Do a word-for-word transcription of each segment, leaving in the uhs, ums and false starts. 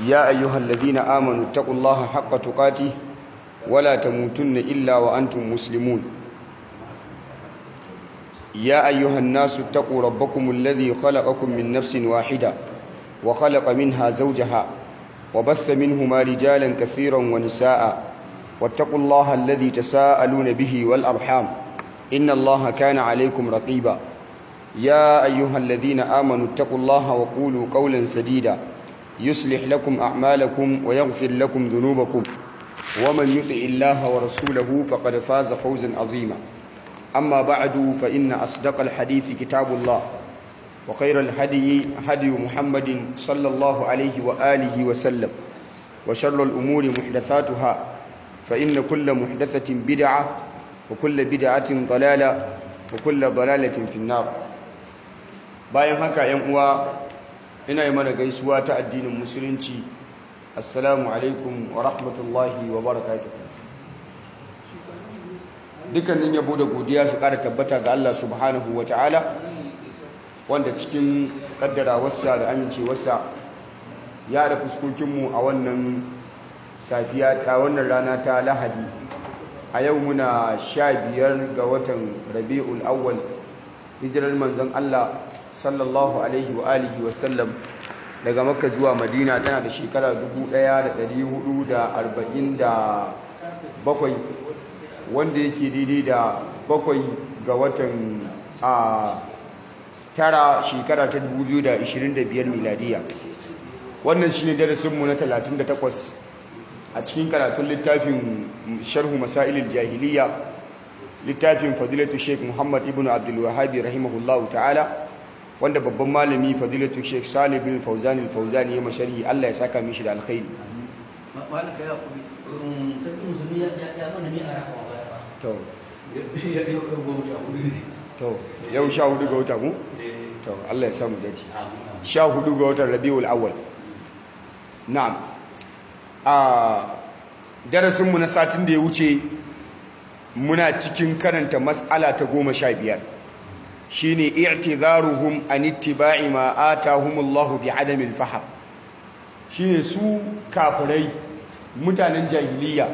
يا أيها الذين آمنوا اتقوا الله حق تقاته ولا تموتن إلا وأنتم مسلمون يا أيها الناس اتقوا ربكم الذي خلقكم من نفس واحدة وخلق منها زوجها وبث منهما رجالا كثيرا ونساء واتقوا الله الذي تساءلون به والأرحام إن الله كان عليكم رقيبا يا أيها الذين آمنوا اتقوا الله وقولوا قولا سديدا يصلح لكم أعمالكم ويغفر لكم ذنوبكم ومن يطع الله ورسوله فقد فاز فوزا عظيما أما بعد فإن أصدق الحديث كتاب الله وخير الهدي هدي محمد صلى الله عليه وآله وسلم وشر الأمور محدثاتها فإن كل محدثة بدعة وكل بدعة ضلالة وكل ضلالة في النار. bayan haka ‘yan uwa ina yi mana gaisuwa ta addinin musulunci. Assalamu alaikum wa rahmatullahi wa barakatuh. Dukkanin yabo da godiya su ƙara tabbata ga Allah subhanahu wa ta'ala, wanda cikin ƙaddarawarsa da amincewarsa ya da fuskokinmu a wannan safiya ta wannan rana ta Lahadi. A yau muna sha biyar ga watan Rabi'ul Awwal, hijirar manzon Allah sallallahu alaihi wa alihi wa sallam daga Makka zuwa Madina tana da shekara dubu ɗaya da ɗari hudu da arba'in da bakwai, wanda yake daidai da bakwai ga watan a tara shekara ta dubu biyu da ashirin da biyar miladiya. Wannan shine darasinmu na talatin da takwas a cikin karatun littafin sharhu masailil jahiliya, littafin fadilatu Sheikh Muhammad ibn Abdul Wahhab rahimahullahu ta'ala, wanda babban malami fadilatu Sheikh Salih bin Fawzan al-Fawzani ya masharhi. Allah ya saka mishi da alkhairi. malaka ya kuma sarki musulmi ya ya mana ne a rawa ba to ya ya goma hudu ne to yau sha hudu ga wata ku to Allah ya samu dace. sha hudu ga watan Rabiul Awwal. Na'am. a darasinmu na satin da ya wuce muna cikin karanta mas'ala ta goma sha biyar, shine i'tizaruhum an ittiba'i ma atahumullahu bi'adamil fahm. shine su kafirai, mutanen jahiliya,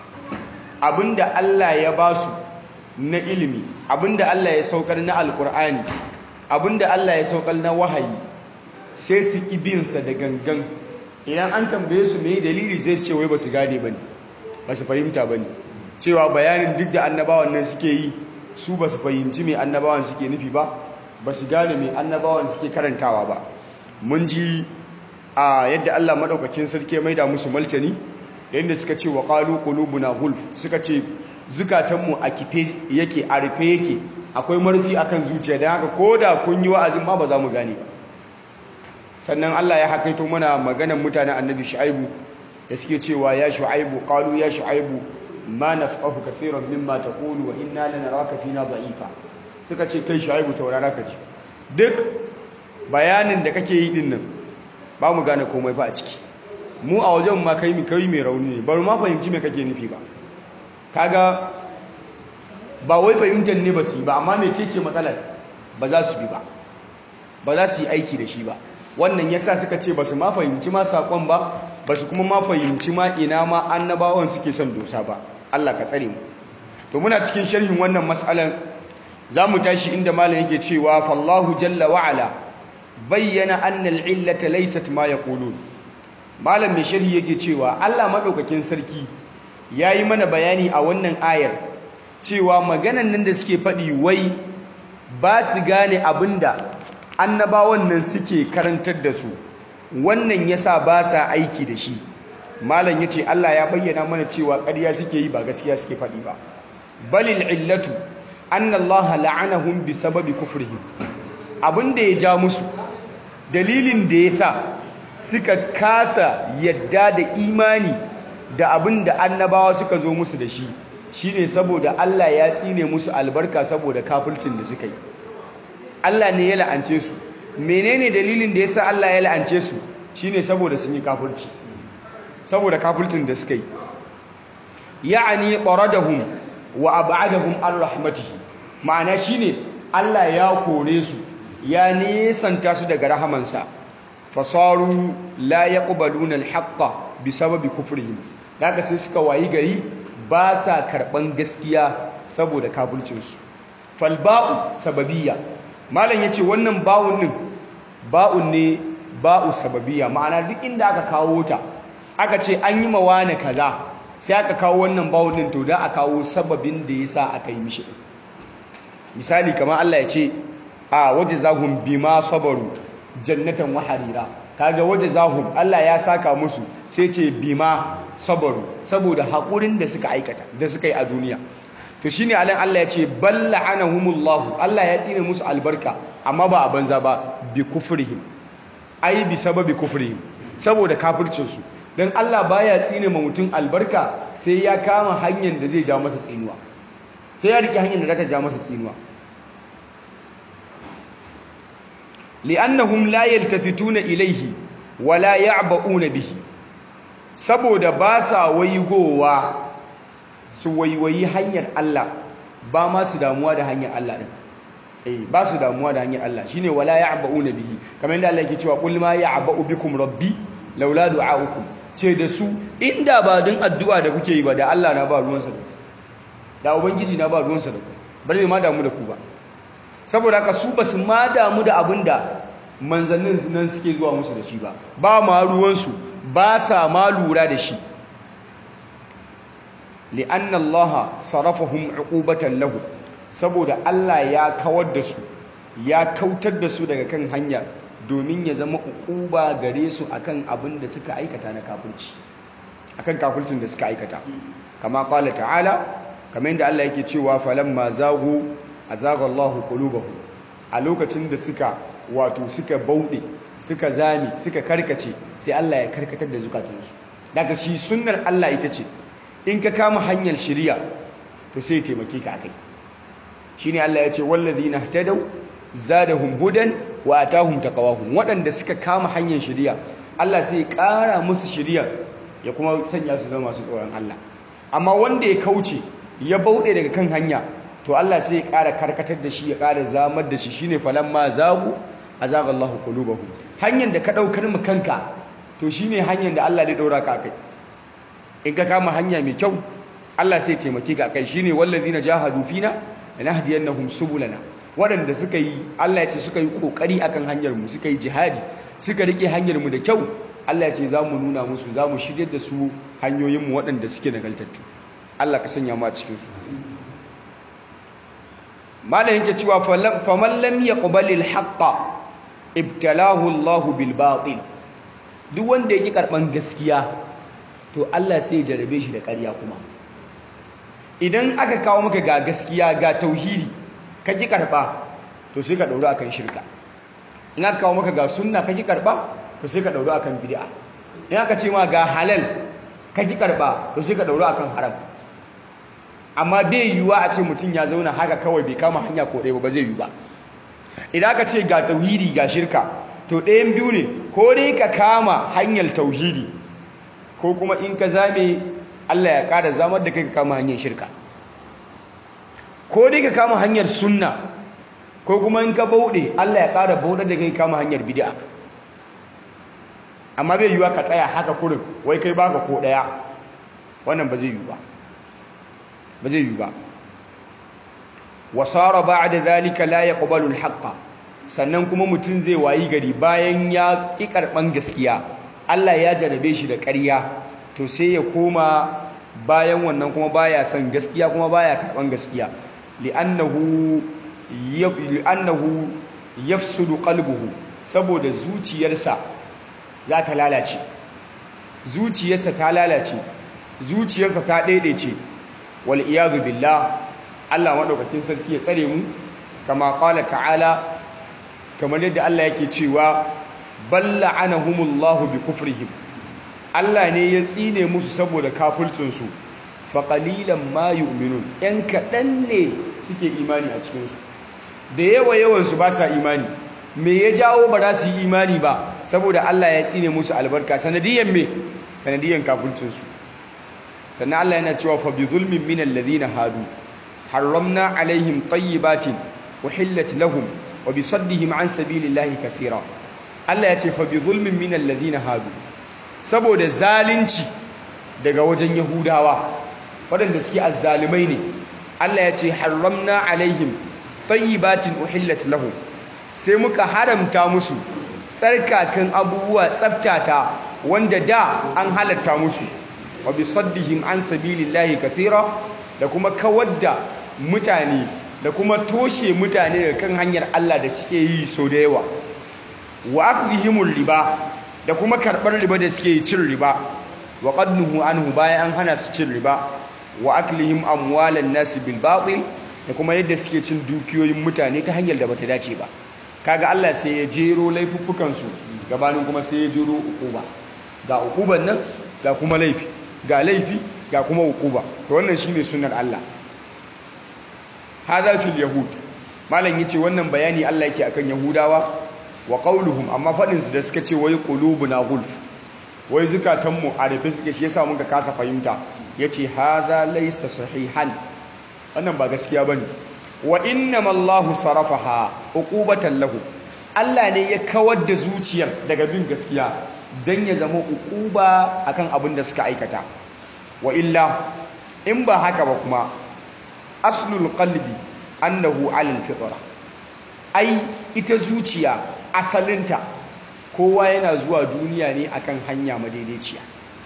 abinda Allah ya basu na ilimi, abinda Allah ya saukar na alkur'ani, abinda Allah ya saukar na wahayi, sai su kibinsa da gangan. Idan an tambaye su me dalili sai su ce wai basu gane bane, basu fahimta bane, cewa bayanin duk da annabawan nan suke yi su basu fahimci me annabawan suke nufi ba, basu gane me annabawan suke karantawa ba. Mun ji a yadda Allah madaukakin sarki ya maida musu maltani da inda suka ce wa qalu qulubuna gulf, suka ce zukatanmu a kife yake, a rufe yake, akwai marfi akan zuciya, dan haka koda kun yi wa'azin ma ba za mu gane ba. Sannan Allah ya hakaito mana maganar mutanen annabi Shu'aibu da suke cewa ya Shu'aibu, qalu ya Shu'aibu ma nafqahu kaseeran mimma taqulu wa inna lanaraka fina da'ifa. Suka ce kai Shu'aibu saurara ka ji, duk bayanin da kake yi din nan ba mu gane komai ba a ciki, mu a wajen ma kai kai mai rauni ne, bari ma fahimci me kake nufi ba. Kaga ba wai fahimtar ne ba su yi ba, amma mecece matsalar? Ba za su bi ba, ba za su yi aiki da shi ba. Wannan yasa suka ce ba su ma fahimci ma saƙon ba, ba su kuma ma fahimci ma ina ma annabawan suke son dosa ba. Allah ka tsare mu. To muna cikin sharhin wannan mas'alan, za mu tashi inda malam yake cewa fallahu jalla wa'ala bayyana anna al-illata laysat ma yaqulun. Malam mai sharhi yake cewa Allah madaukakin sarki yayi mana bayani a wannan ayar cewa maganan nan da suke faɗi wai ba su gane abinda annabawan nan suke karantar da su, wannan yasa ba sa aiki da shi. Malam yace Allah ya bayyana mana cewa ƙarya suke yi, ba gaskiya suke faɗi ba. balil illatu anna Allah la'anahum bi sababi kufrihim. Abinda ya ja musu, dalilin da yasa suka kasa yadda da imani da abinda annabawa suka zo musu da shi, shine saboda Allah ya tsine musu albarka saboda kafircin da suka yi. Allah ne ya la'ance su. Menene dalilin da yasa Allah ya la'ance su? Shine saboda sun yi kafirci, saboda kafircin da suka yi. Ya'ani qaradahum wa ab'adahum an rahmatihi. Ma'ana shine Allah ya kore su, ya nesanta su daga rahamansa. fasaru la yaqbaluna al-haqqa bisababi kufrihim daga sai suka wayi gari ba sa karban gaskiya saboda kafircin su fal ba'u sababiyya malam yace wannan ba'un din ba'un ne ba'u sababiyya ma'ana duk inda aka kawo ta aka ce an yi mawana kaza sai aka kawo wannan ba'un din to da aka kawo sababin da yasa aka yi mishi misali kamar Allah ya ce a wajazahum bima sabaru jannatan wa harira kaga wajazahum Allah ya saka musu sai ce bima sabaru saboda hakurin da suka aikata da suka yi a duniya to shine alan Allah ya ce bal la'anahumullah Allah ya tsine musu albarka amma ba a banza ba bi kufrihim ai bi sababi kufrihim saboda kafircin su dan Allah baya tsine ma mutum albarka sai ya kama hanyar da zai ja masa tsinuwa sai ya rike hanyar da za ta ja masa tsinuwa li'annahum la yaltafituna ilayhi wa la ya'ba'una bihi saboda ba sa waigowa su waiwayi hanyar Allah ba ma su damuwa da hanyar Allah din eh ba su damuwa da hanyar Allah shine wala ya'ba'una bihi kamar yadda Allah yake cewa qul ma ya'ba'u bikum rabbi laula du'a'ukum ce da su inda ba din addu'a da kuke yi ba da Allah na ba ruwansa da ku da ubangiji na ba ruwansa da ku bare ma damu da ku ba saboda haka su basu ma damu da abinda manzannin nan suke zuwa musu da shi ba ba ma ruwansu ba sa ma lura da shi li'anna Allah sarafahum uqubatan lahu saboda Allah ya kawar da su ya kautar da su daga kan hanya domin ya zama uquba gare su akan abin da suka aikata na kafirci akan kafircin da suka aikata kama qala ta'ala kamar yadda Allah yake cewa falamma zaghu azaga Allahu qulubahum a lokacin da suka wato suka bauɗe suka zame suka karkace sai Allah ya karkatar da zukatansu daga shi sunnar Allah ita ce in ka kama hanyar shari'a to sai ya taimake ka akai shine Allah ya ce wallazina ihtadaw zadahum hudan wa atahum taqawahum waɗanda suka kama hanyar shari'a Allah sai ya ƙara musu shari'a ya kuma sanya su zama masu tsoron Allah amma wanda ya kauce ya bauɗe daga kan hanya to Allah sai ya ƙara karkatar da shi ya ƙara zamar da shi shine falamma zagu azaga Allahu qulubahum hanyar da ka daukar mu kanka to shine hanyar da Allah zai daura ka kai in ka kama hanya mai kyau Allah sai ya taimake ka kai shine wallazina jahadu fina lanahdiyannahum subulana wadanda suka yi Allah ya ce suka yi kokari akan hanyar mu suka yi jihadi suka rike hanyar mu da kyau Allah ya ce zamu nuna musu zamu shiryar da su hanyoyin mu wadanda suke nagaltattu Allah ka sanya mu a cikin su malamin ke cewa faman lam yaqbalil haqqa ibtalahu Allah bil batil duk wanda yake karban gaskiya to Allah sai ya jarabe shi da ƙarya kuma idan aka kawo maka ga gaskiya ga tauhidi ka ki karba to sai ka dauro akan shirka in aka kawo maka ga sunna ka ki karba to sai ka dauro akan bid'a in aka ce ma ga halal ka ki karba to sai ka dauro akan haram amma bai yiwuwa a ce mutum ya zauna haka kawai bai kama hanya ko ɗaya ba zai yiwu ba idan aka ce ga tauhidi ga shirka to ɗayan biyu ne ko dai ka kama hanyar tauhidi ko kuma in ka zame Allah ya ƙara zamar da kai ka kama hanyar shirka ko dai ka kama hanyar sunna ko kuma in ka bauɗe Allah ya ƙara bauɗar da kai kama hanyar bid'a amma bai yiwuwa ka tsaya haka kurin wai kai baka ko ɗaya wannan ba zai yiwu ba ba zai yi ba wasara ba'da zalika la yaqbalu al-haqqa sannan kuma mutum zai wayi gari bayan ya ki karban gaskiya Allah ya jarabe shi da ƙarya to sai ya koma bayan wannan kuma baya son gaskiya kuma baya karban gaskiya li'annahu li'annahu yafsudu qalbuhu saboda zuciyarsa za ta lalace zuciyarsa ta lalace zuciyarsa ta daidaice wal iyadu billah Allah madaukakin sarki ya tsare mu kama qala ta'ala kamar yadda Allah yake cewa bal la'anahumullahu bi kufrihim Allah ne ya tsine musu saboda kafircin su fa qalilan ma yu'minun yan kadan ne suke imani a cikin su da yawa yawan su ba sa imani me ya jawo ba za su yi imani ba saboda Allah ya tsine musu albarka sanadiyan me sanadiyan kafircin su sannan Allah yana cewa fa bi zulmin min alladhina hadu harramna alaihim tayyibatin uhillat lahum wa bi saddihim an sabilillahi kathira Allah ya ce fa bi zulmin minal ladina hadu saboda zalunci daga wajen yahudawa waɗanda suke azzalimai ne Allah ya ce haramna alaihim tayyibatin uhillat lahum sai muka haramta musu tsarkakan abubuwa tsaftata wanda da an halatta musu wa bi saddihim an sabilillahi kathira da kuma kawar da mutane da kuma toshe mutane daga kan hanyar Allah da suke yi so da yawa wa akhdhihimul riba da kuma karbar riba da suke cin riba wa qadnuhu anhu bayan an hana su cin riba wa aklihim amwalan nasi bil batil da kuma yadda suke cin dukiyoyin mutane ta hanyar da bata dace ba kaga Allah sai ya jero laifuffukan su gabanin kuma sai ya jero ukuba ga ukuban nan ga kuma laifi ga laifi ga kuma ukuba to wannan shine sunnar Allah hada fil yahud malam yace wannan bayani Allah yake akan yahudawa wa qauluhum amma fadin su da suka ce wai qulubuna gulf wai zukatan mu a rufe suke shi yasa muka kasa fahimta yace hada laysa sahihan wannan ba gaskiya bane wa innamallahu sarafaha uqubatan lahu Allah ne ya kawar da zuciyar daga bin gaskiya dan ya zama uquba akan abin da suka aikata wa illa in ba haka ba kuma aslul qalbi annahu alal fitra ai ita zuciya asalinta kowa yana zuwa duniya ne akan hanya madaidaiciya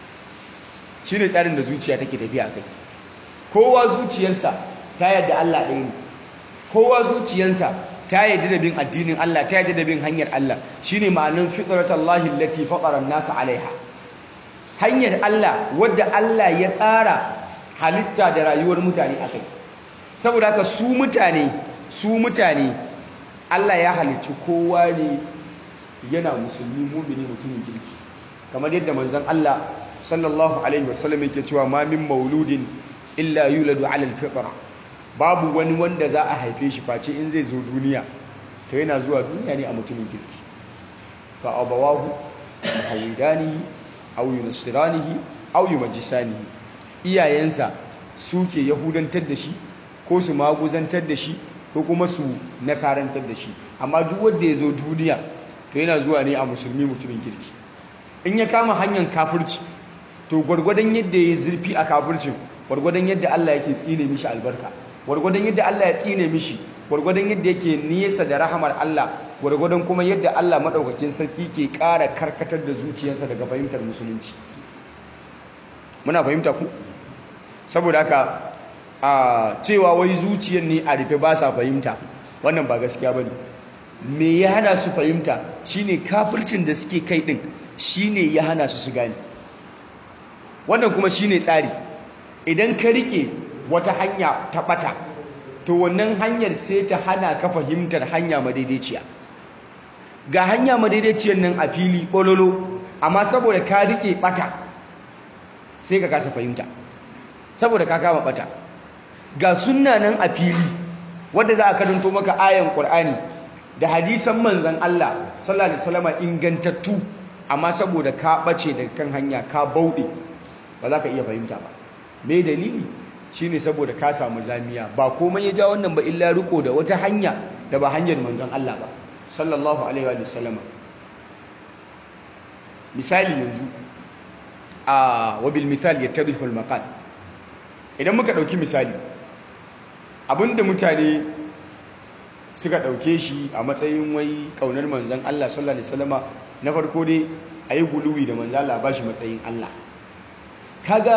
shine tsarin da zuciya take tafiya kai kowa zuciyarsa ta yadda Allah ɗaya ne kowa zuciyarsa ta yadda da bin addinin Allah ta yadda da bin hanyar Allah shine ma'anar fitratallahi allati fatara an-nas 'alaiha hanyar Allah wadda Allah ya tsara halitta da rayuwar mutane akai saboda haka su mutane su mutane Allah ya halicci kowa ne yana musulmi mu'mini mutumin kirki kamar yadda manzon Allah sallallahu alaihi wasallam yake cewa ma min mauludin illa yuladu ala alfitra babu wani wanda za a haife shi face in zai zo duniya to yana zuwa duniya ne a mutumin kirki fa abawahu hawidanihi aw yunasiranihi aw yumajisanihi iyayensa suke yahudantar da shi ko su maguzantar da shi ko kuma su nasarantar da shi amma duk wanda ya zo duniya to yana zuwa ne a musulmi mutumin kirki in ya kama hanyar kafirci to gwargwadon yadda ya zurfi a kafircin gwargwadon yadda Allah yake tsine mishi albarka gwargwadon yadda Allah ya tsine mishi gwargwadon yadda yake niyasa da rahamar Allah gwargwadon kuma yadda Allah madaukakin sarki ke ƙara karkatar da zuciyarsa daga fahimtar musulunci muna fahimta ku saboda haka a cewa wai zuciyar ne a rufe ba sa fahimta wannan ba gaskiya bane me ya hana su fahimta shine kafircin da suke kai din shine ya hana su su gane wannan kuma shine tsari idan ka rike wata hanya ta bata to wannan hanyar sai ta hana ka fahimtar hanya madaidaiciya ga hanya madaidaiciyar nan a fili bololo amma saboda ka rike bata sai ka kasa fahimta saboda ka kama bata ga sunna nan a fili wanda za a karanto maka ayan Qur'ani da hadisan manzon Allah sallallahu alaihi wasallam ingantattu amma saboda ka bace daga kan hanya ka bauɗe ba za ka iya fahimta ba me dalili shine saboda ka samu zamiya ba komai ya ja wannan ba illa riko da wata hanya da ba hanyar manzon Allah ba sallallahu alaihi wa sallam misali yanzu a wabil misal yattadhihu al maqal idan muka dauki misali abinda mutane suka dauke shi a matsayin wai kaunar manzon Allah sallallahu alaihi wasallama na farko dai ayi guluwi da manzon Allah ba shi matsayin Allah kaga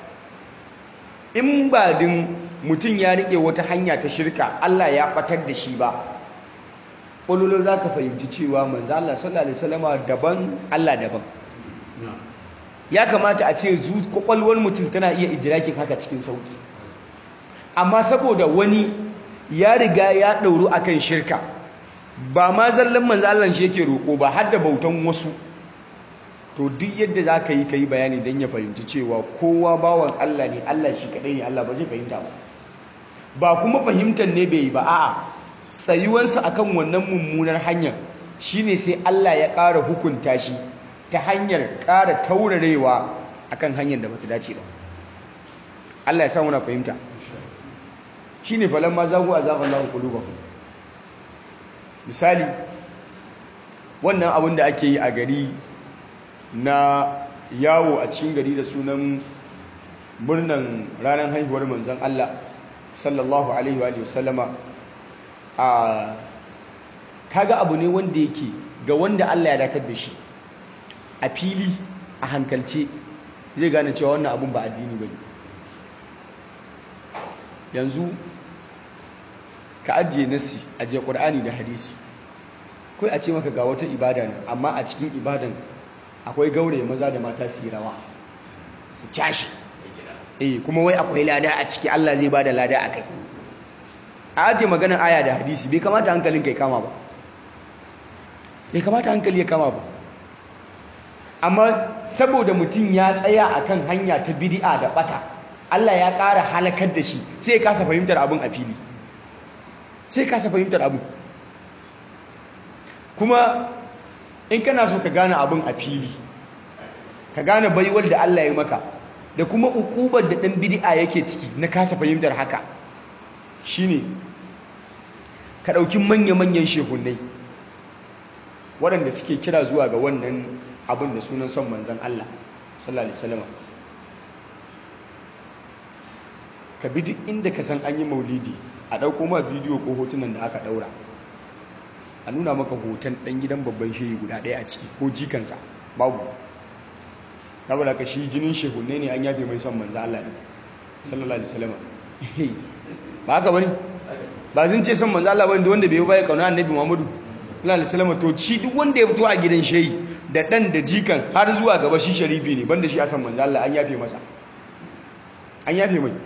in ba din mutum ya rike wata hanya ta shirka Allah ya batar da shi ba ƙololo za ka fahimci cewa manzo Allah sallallahu alaihi wasallama daban Allah daban ya kamata a ce kwakwalwar mutum tana iya idrakin haka cikin sauki amma saboda wani ya riga ya ɗauru akan shirka ba ma zallan manzo Allah shi yake roƙo ba har da bautan wasu to duk yadda za ka yi ka yi bayani don ya fahimci cewa kowa bawan Allah ne Allah shi kaɗai ne Allah ba zai fahimta ba ba kuma fahimtar ne bai yi ba a'a tsayuwarsa akan wannan mummunar hanyar shine sai Allah ya ƙara hukunta shi ta hanyar ƙara taurarewa akan hanyar da bata dace ba Allah ya sa muna fahimta shine falamma zagu azaqa Allahu qulubahum misali wannan abin da ake yi a gari na yawo a cikin gari da sunan murnan ranar haihuwar manzon Allah sallallahu alaihi wa sallama a kaga abu ne wanda yake ga wanda Allah ya datar da shi a fili a hankalce zai gane cewa wannan abun ba addini bane. Yanzu ka ajiye nasi, ajiye Qur'ani da hadisi, kai a ce maka ga wata ibada ne amma a cikin ibadan akwai gauraye maza da mata su yi rawa su cashi eh kuma wai akwai lada a ciki, Allah zai bada lada akai. A ajiye maganar aya da hadisi, bai kamata hankalin kai kama ba bai kamata hankali ya kama ba amma saboda mutum ya tsaya akan hanya ta bid'a da bata, Allah ya ƙara halakar da shi, sai ya kasa fahimtar abin a fili sai ya kasa fahimtar abin. Kuma in kana so ka gane abin a fili, ka gane baiwar da Allah ya maka da kuma ukubar da ɗan bid'a yake ciki na kasa fahimtar haka, shine ka ɗauki manya-manyan shehunai waɗanda suke kira zuwa ga wannan abin da sunan son manzan Allah sallallahu alaihi wasallam. Ka bi duk inda ka san an yi maulidi, a ɗauko ma bidiyo ko hotunan da aka ɗaura, a nuna maka hoton ɗan gidan babban shehi guda ɗaya a ciki ko jikansa, babu. saboda ka shi jinin shehunne ne, an yafe mai son manzan Allah ne sallallahu alaihi wasallam. Ba haka bane? Ba zan ce son manzan Allah bane da wanda bai baya kauna annabi Muhammadu sallallahu alaihi wasallam. To shi duk wanda ya fito a gidan shehi da ɗan da jikan har zuwa gaba shi sharifi ne, banda shi a san manzan Allah, an yafe masa, an yafe mai.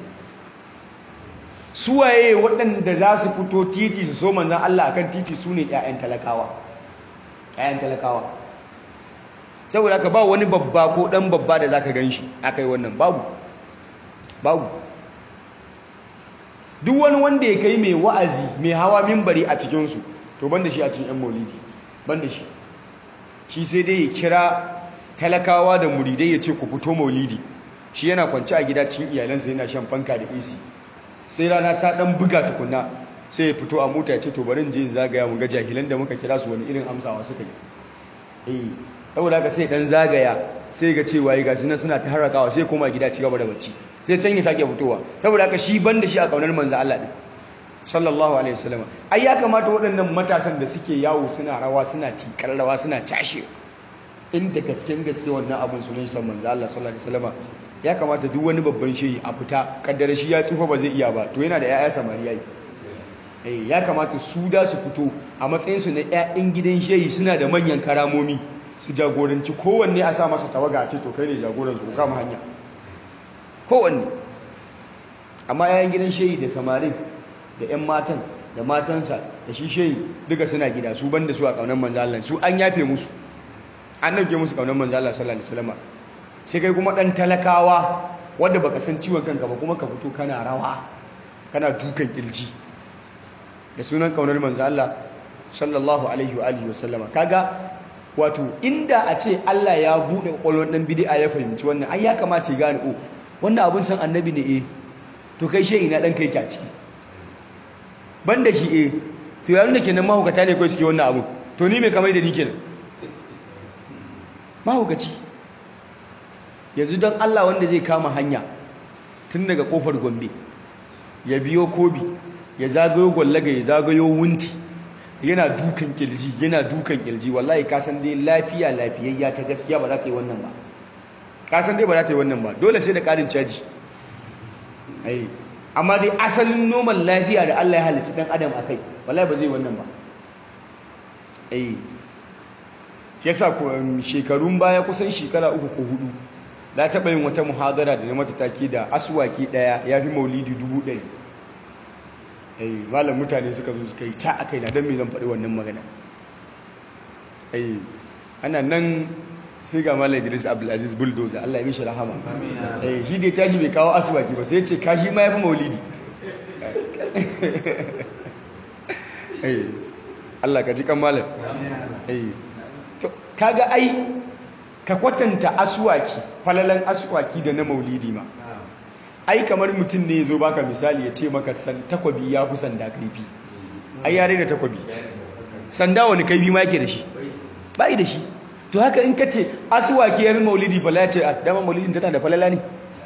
Suwaye waɗanda za su fito titi su so manzan Allah akan titi su ne ‘ya'yan talakawa ‘ya'yan talakawa saboda ka ba wani babba ko ɗan babba da za ka gan shi aka yi wannan, babu babu duk wani wanda ya kai mai wa'azi mai hawa mimbari a cikinsu, to banda shi a cikin ‘yan maulidi, banda shi shi sai dai ya kira talakawa da muridai ya ce ku fito maulidi, shi yana kwanci a gida cikin iyalansa yana shan fanka da A C, sai rana ta dan buga tukuna sai ya fito a mota ya ce to bari je zagaya mu ga jahilan da muka kira su wani irin amsawa suka yi. eh saboda haka sai dan zagaya sai ga cewa yi gashi nan suna ta harakawa, sai koma gida ci gaba da bacci, sai can ya sake fitowa. Saboda haka shi banda shi a kaunar manzo Allah din sallallahu alaihi wasallam. Ai ya kamata waɗannan matasan da suke yawo suna rawa suna tikar rawa suna cashe, inda gasken gaske wannan abun sunan san manzo Allah sallallahu alaihi wasallam, ya kamata duk wani babban shehi a fita, kaddara shi ya tsufa ba zai iya ba, to yana da ƴaƴa samari yayi eh ya kamata su da su fito a matsayin su na ƴaƴan gidan shehi, suna da manyan karamomi, su jagoranci kowanne a sa masa tawaga a ce to kai ne jagoran su, kama hanya kowanne. Amma ƴaƴan gidan shehi da samarin da ƴan matan da matansa da shi shehi duka suna gida, su banda su a kaunar manzo Allah, su an yafe musu, an dauke musu kaunar manzo Allah sallallahu alaihi wasallam. Sai kai kuma ɗan talakawa wanda baka san ciwon kanka ba kuma ka fito kana rawa kana dukan kirji da sunan kaunar manzo Allah sallallahu alaihi wa alihi wasallama. Kaga wato inda a ce Allah ya bude kwakwalwar dan bid'a ya fahimci wannan, ai ya kamata ya gane oh wannan abun san annabi ne eh to kai shehi na dan kai ki a ciki banda shi eh to yayin da kenan mahukata ne kai suke wannan abu, to ni me kamar da ni kenan mahukaci. Yanzu don Allah wanda zai kama hanya tun daga kofar Gombe ya biyo Kobi ya zagayo Gwallaga ya zagayo Wunti yana dukan kirji yana dukan kirji, wallahi ka san dai lafiya lafiyayya ta gaskiya ba za ta yi wannan ba, ka san dai ba za ta yi wannan ba, dole sai da ƙarin caji. ai amma dai asalin normal lafiya da Allah ya halicci dan adam akai, wallahi ba zai wannan ba. ai yasa shekarun baya kusan shekara uku ko hudu da taɓa yin wata muhadara da na mata take da aswaki ɗaya ya fi maulidi dubu ɗari. ai malam mutane suka zo suka yi ta a kai na don me zan faɗi wannan magana. ai ana nan sai ga malam Idris Abdulaziz Bulldozer, Allah ya mishi rahama. ai shi dai tashi bai kawo aswaki ba, sai ya ce kashi ma ya fi maulidi. ai Allah ka ji kan malam. ai to kaga ai ka kwatanta aswaki, falalan aswaki da na maulidi ma. ai kamar mutum ne ya zo baka misali ya ce maka san takwabi ya fi sanda kaifi. ai yare da takwabi, sanda wani kaifi ma yake da shi bai da shi. To haka in ka ce aswaki ya fi maulidi falala ce a dama maulidin tana da falala ne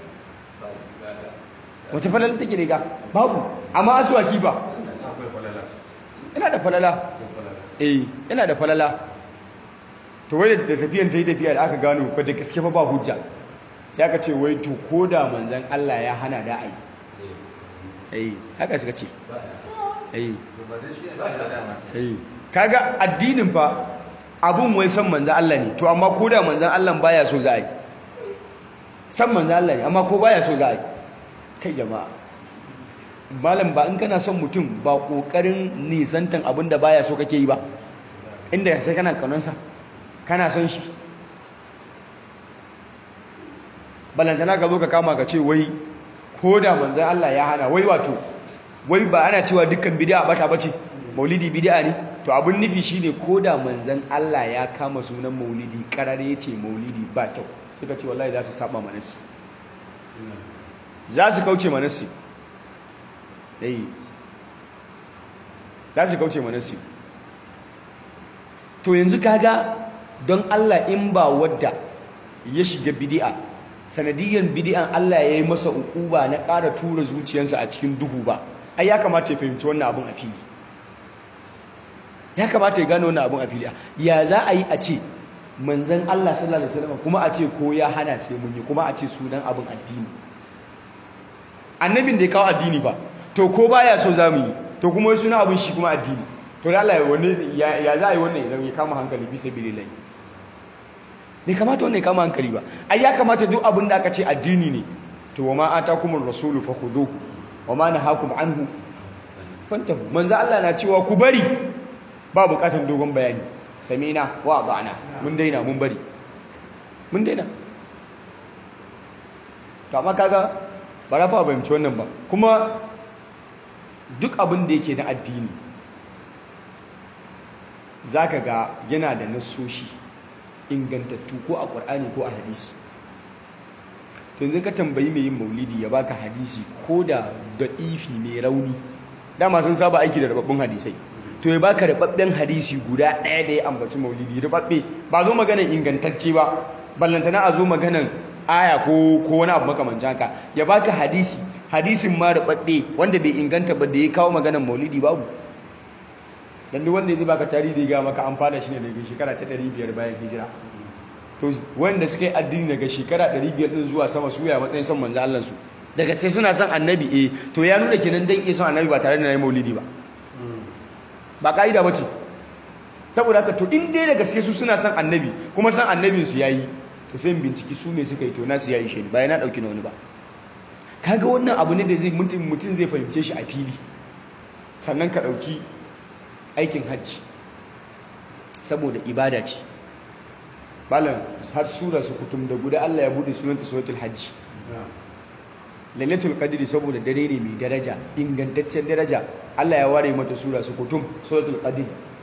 wace falala take ne ga babu, amma aswaki ba yana da falala eh yana da falala. To wai da tafiyan ta yi tafiya da aka gano ko da gaske fa ba hujja sai aka ce wai to ko da manzon Allah ya hana da ai eh haka suka ce eh eh kaga addinin fa abun wai san manzon Allah ne, to amma ko da manzon Allah baya so za a yi san manzon Allah ne amma ko baya so za a yi. Kai jama'a malam ba in kana son mutum ba kokarin nisantan abin da baya so kake yi ba, inda sai kana kanonsa kana son shi balantana ka zo ka kama ka ce wai ko da manzon Allah ya hana, wai wato wai ba ana cewa dukkan bid'a bata bace maulidi bid'a ne, to abin nufi shine ko da manzon Allah ya kama sunan maulidi karare yace maulidi ba kyau, suka ce wallahi za su saba manasi za su kauce manasi eh za su kauce manasi. To yanzu kaga don Allah in ba wadda ya shiga bid'a sanadiyan bid'an Allah ya yi masa ukuba na ƙara tura zuciyarsa a cikin duhu ba, ai ya kamata ya fahimci wannan abun a fili, ya kamata ya gano wannan abun a fili. Ya za a yi a ce manzon Allah sallallahu alaihi wasallam kuma a ce ko ya hana sai mun yi, kuma a ce sunan abun addini, annabin da ya kawo addini ba, to ko baya so za mu yi to kuma wai sunan abun shi kuma addini. To da Allah ya ya za a yi wannan idan ya kama hankali bisa billahi, bai kamata wannan ya kama hankali ba. Ai ya kamata duk abin da aka ce addini ne to wa ma atakumur rasulu fakhudhuhu wa ma nahakum anhu fantahu. Manzo Allah na cewa ku bari, ba bukatun dogon bayani, samina wa ata'na, mun daina mun bari mun daina. To amma kaga ba ra fa bayyance wannan ba, kuma duk abin da yake na addini zaka ga yana da nasoshi ingantattu ko a Qur'ani ko a hadisi. To yanzu ka tambayi mai yin maulidi ya baka hadisi ko da da'ifi mai rauni, dama sun saba aiki da rababbun hadisai, to ya baka rababben hadisi guda ɗaya da ya ambaci maulidi rababbe, ba zo maganan ingantacce ba ballantana a zo maganan aya ko ko wani abu makamancin haka. Ya baka hadisi hadisin ma rababbe wanda bai inganta ba da ya kawo maganan maulidi babu. Dan duk wanda zai baka tarihi ga maka an fara shi ne daga shekara ta ɗari biyar bayan hijira, to wanda suka yi addini daga shekara ɗari biyar din zuwa sama su ya matsayin son manzo Allah su, daga sai suna son annabi eh to ya nuna kenan dan iya son annabi ba tare da nayi maulidi ba, ba kaida bace. Saboda haka to in dai daga sai su suna son annabi kuma son annabin su yayi, to sai binciki su ne suka yi, to nasu ya ishe ni ba yana dauki na wani ba. Kaga wannan abu ne da zai mutum mutum zai fahimce shi a fili. Sannan ka dauki aikin hajji saboda ibada ce, balan har sura su kutum da guda Allah ya bude sunanta suratul hajji. Lailatul qadri saboda dare ne mai daraja, ingantaccen daraja, Allah ya ware mata sura su kutum suratul qadri.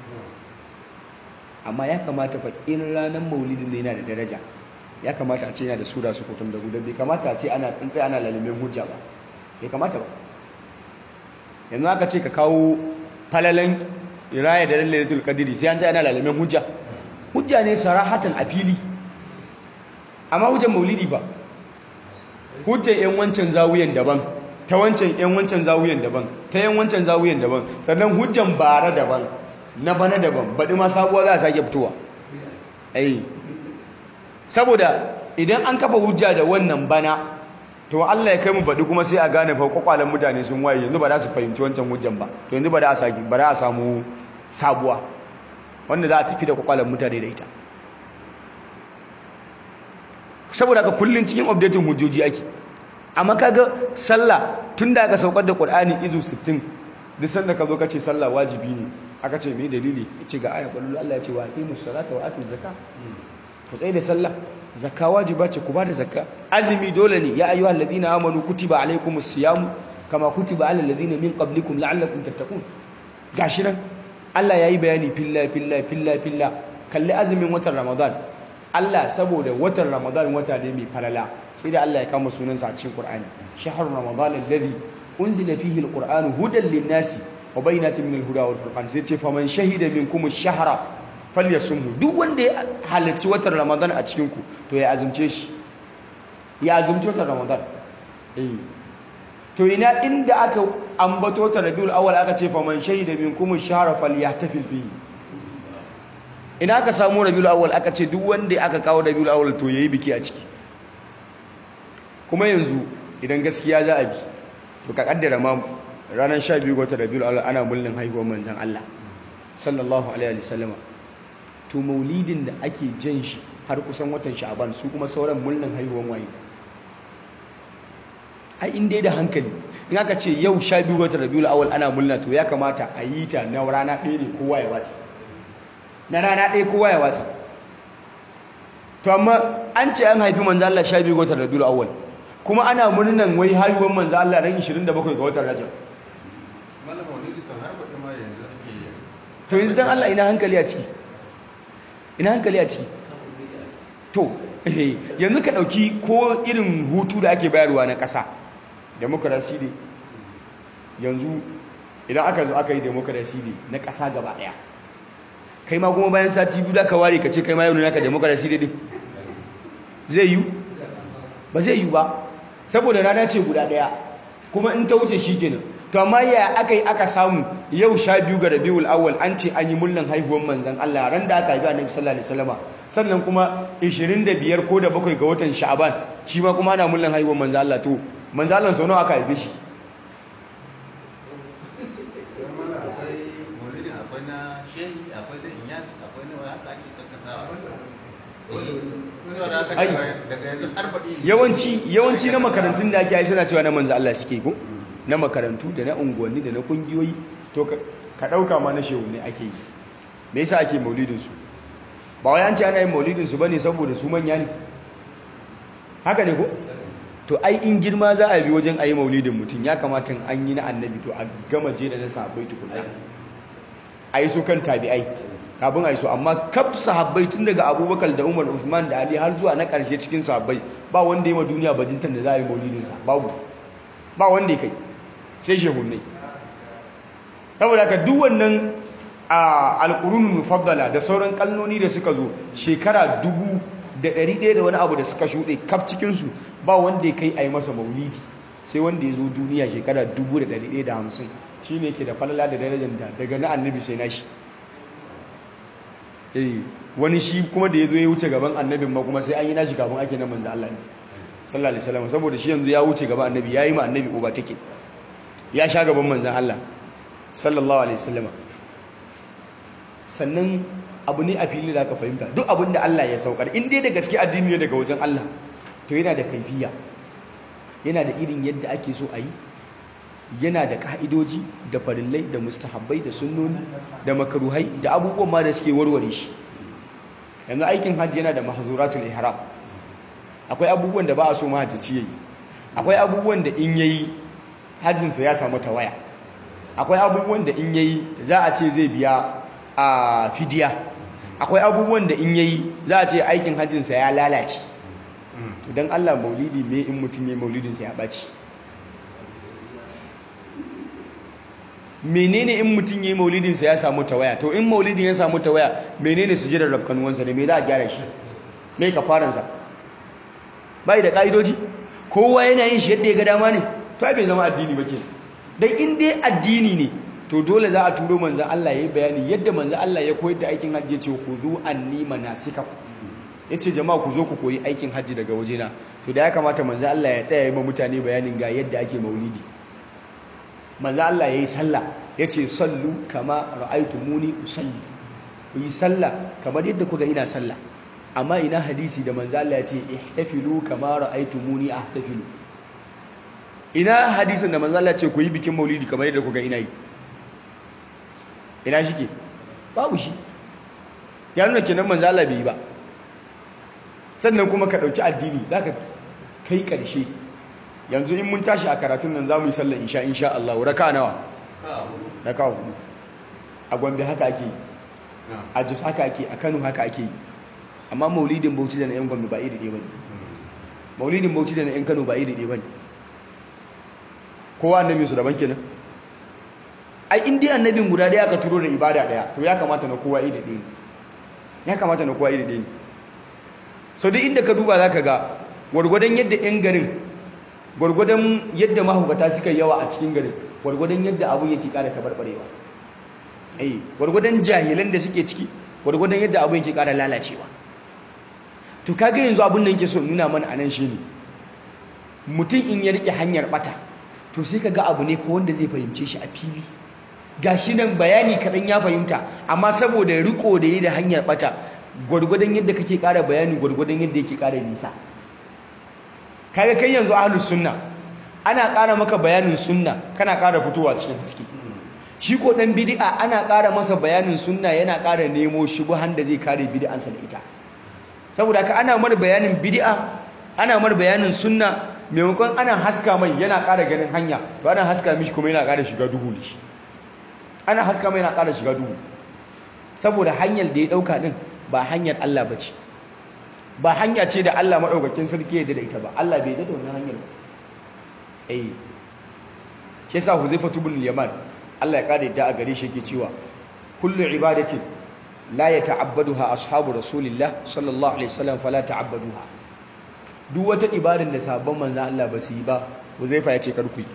Amma ya kamata fa in ranar maulidin ne yana da daraja, ya kamata a ce yana da sura su kutum da guda, bai kamata a ce ana tsantsai ana lalimin hujja ba, bai kamata ba. Yanzu aka ce ka kawo falalan iraya da lailatul qadri sai an sai ana lalimin hujja, hujja ne sarahatan a fili. Amma hujjan maulidi ba, hujjan yan wancan zawiyan daban, ta wancan yan wancan zawiyan daban, ta yan wancan zawiyan daban, sannan hujjan bara daban, na bana daban, baɗi ma sabuwa za a sake fitowa. ai saboda idan an kafa hujja da wannan bana, to Allah ya kai mu baɗi kuma sai a gane fa kwakwalen mutane sun waye, yanzu ba za su fahimci wancan hujjan ba, to yanzu ba za a saki ba za a samu sabuwa wanda za a tafi da kwakwalen mutane da ita. Saboda haka kullun cikin updating hujjoji ake. Amma kaga sallah tunda aka saukar da Qur'ani izu sittin, duk sanda ka zo ka ce sallah wajibi ne, aka ce me dalili, yace ga aya kullu Allah ya ce wa aqimus salata wa atuz zakah, ku tsaye da sallah, zakka wajiba ce, ku ba da zakka. Azumi dole ne, ya ayyuhal ladina amanu kutiba alaykumus siyam kama kutiba alal ladina min qablikum la'allakum tattaqun. Gashi nan Allah yayi bayani filla filla filla filla. Kalli azumin watan Ramadan, Allah saboda watan Ramadan wata ne mai falala, sai da Allah ya kama sunansa a cikin Qur'ani, shahrur ramadan alladhi unzila fihi alqur'anu hudan lin-nasi wa bayyinatin minal huda wal furqan. Sai ce faman shahida minkum ash-shahra falyasumhu, duk wanda ya halarci watan Ramadan a cikin ku to ya azumce shi ya azumci watan Ramadan. eh to ina inda aka ambato ta Rabiul Awwal aka ce faman shahida minkum ash-shahra falyahtafil fihi, ina aka samu Rabiul Awwal aka ce duk wanda aka kawo Rabiul Awwal to yayi biki a ciki. Kuma yanzu idan gaskiya za a bi to ka kaddara ma ranar sha biyu ga watan Rabiul Awwal ana mulkin haihuwar manzon Allah sallallahu alaihi wasallam, to maulidin da ake jan shi har kusan watan Sha'ban su kuma sauran mulkin haihuwar waye. ai in dai da hankali in aka ce yau sha biyu ga watan Rabiul Awwal ana mulna to ya kamata a yi ta na rana ɗaya ne kowa ya watsa na rana ɗaya kowa ya watsa. To amma an ce an haifi manzo Allah sha biyu ga watan Rabiul Awwal kuma ana murnan wai haihuwar manzo Allah ran ishirin da bakwai ga watan Rajab. Malama wani dukan har baɗi ma yanzu ake yi. To yanzu dan Allah ina hankali a ciki ina hankali a ciki to eh yanzu ka dauki ko irin hutu da ake bayarwa na ƙasa demokrasi ne, yanzu idan aka zo aka yi demokrasi ne na ƙasa gaba ɗaya, kai ma kuma bayan sati biyu da ka ware ka ce kai ma yau ne naka demokrasi ne din zai yi ba zai yi ba, saboda rana ce guda ɗaya kuma in ta wuce shi kenan. To amma ya aka yi aka samu yau sha biyu ga Rabiul Awwal an ce an yi mullan haihuwar manzon Allah ran da aka haifi Annabi sallallahu alaihi wasallam, sannan kuma ishirin da biyar ko da bakwai ga watan Sha'ban shi ma kuma ana mullan haihuwar manzon Allah. To manzon Allah sau nawa aka haife shi? Akwai na shehi, akwai da inyas, akwai na haka ake kakkasawa. yawanci yawanci na makarantun da ake yi suna cewa na manzo Allah suke ko na makarantu da na unguwanni da na kungiyoyi, to ka dauka ma na shehu ne ake yi. Me yasa ake maulidin su? Ba wai an ce ana yin maulidin su bane saboda su manya ne, haka ne ko? To ai in girma za a bi wajen ayi maulidin mutum ya kamata an yi na annabi to a gama je da na sahabbai tukunna, ayi su kan tabi'ai kafin ayi su. Amma kaf sahabbai tun daga Abubakar da Umar, Uthman da Ali har zuwa na karshe cikin sahabbai ba wanda ya ma duniya bajintan da za a yi maulidin sa, babu, ba wanda ya kai sai shehunai. Saboda ka duk wannan al-qurunul mufaddala da sauran kalnoni da suka zo shekara dubu da ɗari ɗaya da wani abu da suka shuɗe kaf cikinsu ba wanda ya kai a yi masa maulidi sai wanda ya zo duniya shekara dubu da ɗari ɗaya da hamsin shi ne ke da falala da darajar da daga na annabi sai na shi. eh wani shi kuma da ya zo ya wuce gaban annabin ma kuma sai an yi nashi kafin ake na manzo Allah ne sallallahu alaihi wasallam, saboda shi yanzu ya wuce gaban annabi, ya yi ma annabi uba take, ya sha gaban manzon Allah sallallahu alaihi wasallam. Sannan abu ne a fili da aka fahimta duk abin da Allah ya saukar in dai da gaske addini ne daga wajen Allah to yana da kaifiya, yana da irin yadda ake so a yi, yana da ka'idoji da farillai da mustahabbai da sunnoni da makaruhai da abubuwan ma da suke warware shi. Yanzu aikin hajji yana da mahzuratul ihram, akwai abubuwan da ba a so mahajjaci yayi, akwai abubuwan da in yayi hajjinsa ya samu tawaya, akwai abubuwan da in yayi za a ce zai biya a fidiya, akwai abubuwan da in yayi za a ce aikin hajjinsa ya lalace. To dan Allah maulidi me in mutum yayi maulidinsa ya baci? Menene in mutum yayi maulidinsa ya samu tawaya? To in maulidin ya samu tawaya menene sujudar rafkanuwansa ne, me za a gyara shi, me kafaransa? Bai da kaidoji, kowa yana yin shi yadda ya ga dama ne, to ai bai zama addini ba kenan. Dan in dai addini ne to dole za a turo manzan Allah ya yi bayani yadda manzan Allah ya koyar da aikin hajji, ya ce khudhu anni manasikakum, ya ce jama'a ku zo ku koyi aikin hajji daga wajena. To da ya kamata manzan Allah ya tsaya ya ma mutane bayanin ga yadda ake maulidi. Manzan Allah ya yi sallah, ya ce sallu kama ra'aytumuni usalli, ku yi sallah kamar yadda kuga ina sallah. Amma ina hadisi da manzan Allah ya ce ihtafilu kama ra'aytumuni ahtafilu? Ina hadisin da manzan Allah ya ce ku yi bikin maulidi kamar yadda kuga ina yi? Ina shi ke? Babu shi. Ya nuna kenan manzo Allah bai yi ba. Sannan kuma ka dauki addini zaka kai karshe. Yanzu in mun tashi a karatun nan zamu yi sallar insha insha Allah raka nawa? Raka hudu. A Gombe haka ake yi. A Jos haka ake, a Kano haka ake yi. Amma maulidin Bauchi da na yan Gombe ba iri ɗaya bane. Maulidin Bauchi da na yan Kano ba iri ɗaya bane. Kowa annabi su daban kenan. Ai in dai annabin guda daya aka turo da ibada daya to ya kamata na kowa iri ɗaya. ya kamata na kowa iri ɗaya ne. sau duk inda ka duba za ka ga gwargwadon yadda 'yan garin gwargwadon yadda mahaukata suka yawa a cikin garin gwargwadon yadda abun yake ƙara tabarbarewa eh gwargwadon jahilan da suke ciki gwargwadon yadda abun yake ƙara lalacewa. To kaga yanzu abin da yake so nuna mana anan shine mutum in ya rike hanyar bata to sai kaga abu ne ko wanda zai fahimce shi a fili gashi nan bayani kadan ya fahimta amma saboda riko da yi da hanyar bata gwargwadon yadda kake ƙara bayani gwargwadon yadda yake ƙara nisa. Kaga kai yanzu ahlus sunna ana ƙara maka bayanin sunna kana ƙara fitowa cikin haske. Shi ko dan bid'a ana ƙara masa bayanin sunna yana ƙara nemo shubuhan da zai kare bid'ansa da ita. Saboda haka ana mar bayanin bid'a ana mar bayanin sunna maimakon ana haska mai yana ƙara ganin hanya to ana haska mishi kuma yana ƙara shiga duhu ne shi ana haska mai yana ƙara shiga duhu saboda hanyar da ya ɗauka ɗin ba hanyar Allah ba ce ba hanya ce da Allah maɗaukakin sarki ya da ita ba Allah bai da wannan hanyar ba eh shi yasa Huzaifatu ibn Yaman Allah ya ƙara yadda a gare shi yake cewa kullu ibadatin la yata'abbaduha ashabu rasulillah sallallahu alaihi wasallam fala ta'abbaduha duk wata ibadar da sabon manzon Allah ba su yi ba Huzaifa ya ce kar ku yi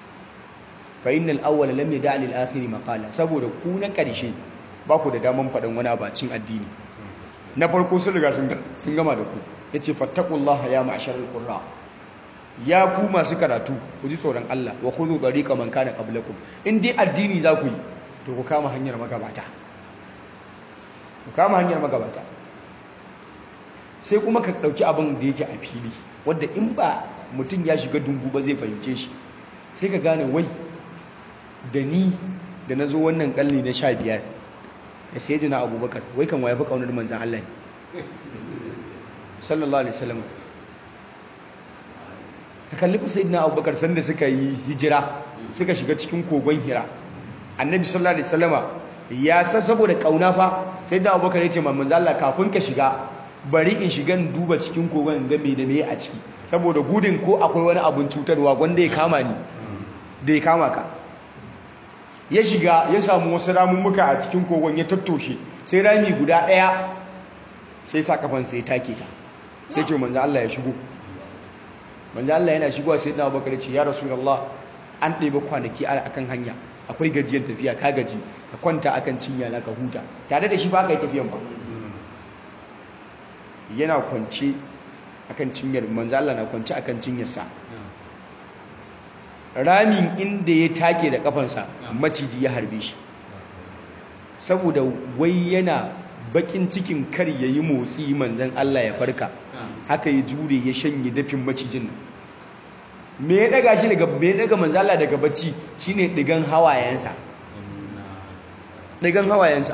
fa innal awwala lam yada' lil akhir maqala saboda ku na karshe ba ku da daman faɗan wani abacin addini na farko sun riga sun sun gama da ku yace fattaqullaha ya ma'sharal qurra ya ku masu karatu ku ji tsoron Allah wa khudhu tariqa man kana qablakum in dai addini za ku yi to ku kama hanyar magabata ku kama hanyar magabata sai kuma ka dauki abin da yake a fili wanda in ba mutum ya shiga dungu ba zai fahimce shi sai ka gane wai da ni da na zo wannan kalli na sha biyar da sayyidina abubakar wai kan waye fi kaunar manzan Allah ne sallallahu alaihi wasallam ka kalli fa sayyidina abubakar sanda suka yi hijira suka shiga cikin kogon hira annabi sallallahu alaihi wasallama ya san saboda kauna fa sayyidina abubakar ya ce manzan Allah kafin ka shiga bari in shiga duba cikin kogon ga me da me a ciki saboda gudun ko akwai wani abun cutarwa wanda ya kama ni da ya kama ka ya shiga ya samu wasu ramummuka a cikin kogon ya tattoshe sai rami guda ɗaya sai sa kafansa ya take ta sai ce manzo Allah ya shigo manzo Allah yana shigowa sai na Abubakar ce ya Rasulullah an ɗebe kwanaki akan hanya akwai gajiyar tafiya ka gaji ka kwanta akan cinya na ka huta tare da shi ba ka yi tafiyan ba yana kwance akan cinyar manzo Allah na kwance akan cinyarsa ramin inda ya take da kafansa maciji ya harbe shi saboda wai yana bakin cikin kar yayi motsi manzon Allah ya farka haka ya jure ya shanye dafin macijin nan me ya daga shi daga me daga manzon Allah daga bacci shine digan hawayensa digan hawayensa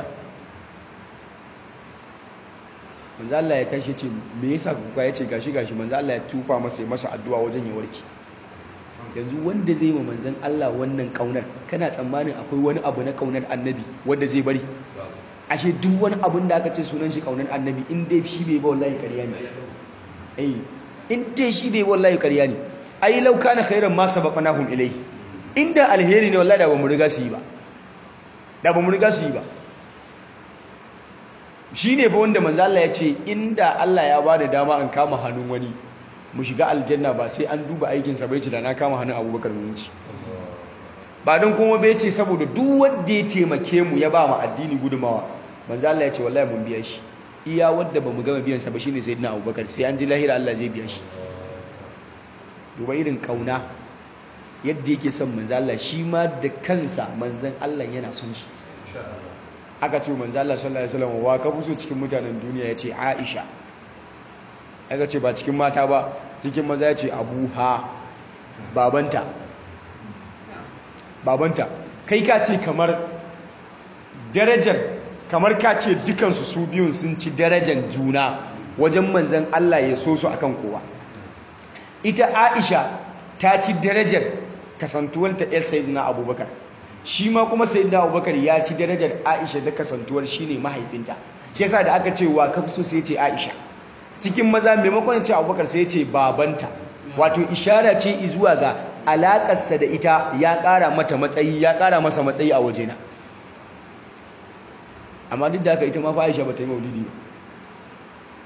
manzon Allah ya tashi ce me yasa kuka yace gashi gashi manzon Allah ya tufa masa ya masa addu'a wajen ya warke yanzu wanda zai ma manzan Allah wannan kaunar kana tsammanin akwai wani abu na kaunar annabi wanda zai bari ashe duk wani abun da aka ce sunan shi kaunar annabi in dai shi bai ba wallahi ƙarya ne eh in dai shi bai ba wallahi ƙarya ne ai law kana khairan ma sabaqnahum ilai inda alheri ne wallahi da ba mu riga su yi ba da ba mu riga su yi ba shine ba wanda manzan Allah ya ce inda Allah ya bada dama an kama hannun wani mu shiga aljanna ba sai an duba aikinsa bai ce da na kama hannun abubakar mu wuce ba don kuma bai ce saboda duk wanda ya taimake mu ya ba mu addini gudumawa manzo Allah ya ce wallahi mun biya shi iya wanda bamu gama biyan sa ba shine sayyidina abubakar sai an ji lahira Allah zai biya shi duba irin kauna yadda yake son manzo Allah shi ma da kansa manzon Allah yana son shi aka ce manzo Allah sallallahu alaihi wasallam wa ka fuso cikin mutanen duniya yace Aisha aka ce ba cikin mata ba cikin maza ya ce abuha babanta babanta kai ka ce kamar darajar kamar ka ce dukansu su biyun sun ci darajar juna wajen manzan Allah ya so su akan kowa ita Aisha ta ci darajar kasantuwanta yar sayyidina Abubakar shi ma kuma sayyidina Abubakar ya ci darajar Aisha da kasantuwar shine mahaifinta shi yasa da aka ce wa kafi so sai ce Aisha cikin maza maimakon ce abubakar sai ce babanta wato ishara ce zuwa ga alakarsa da ita ya ƙara mata matsayi ya ƙara masa matsayi a wajena amma duk da haka ita ma fa Aisha bata yi maulidi ba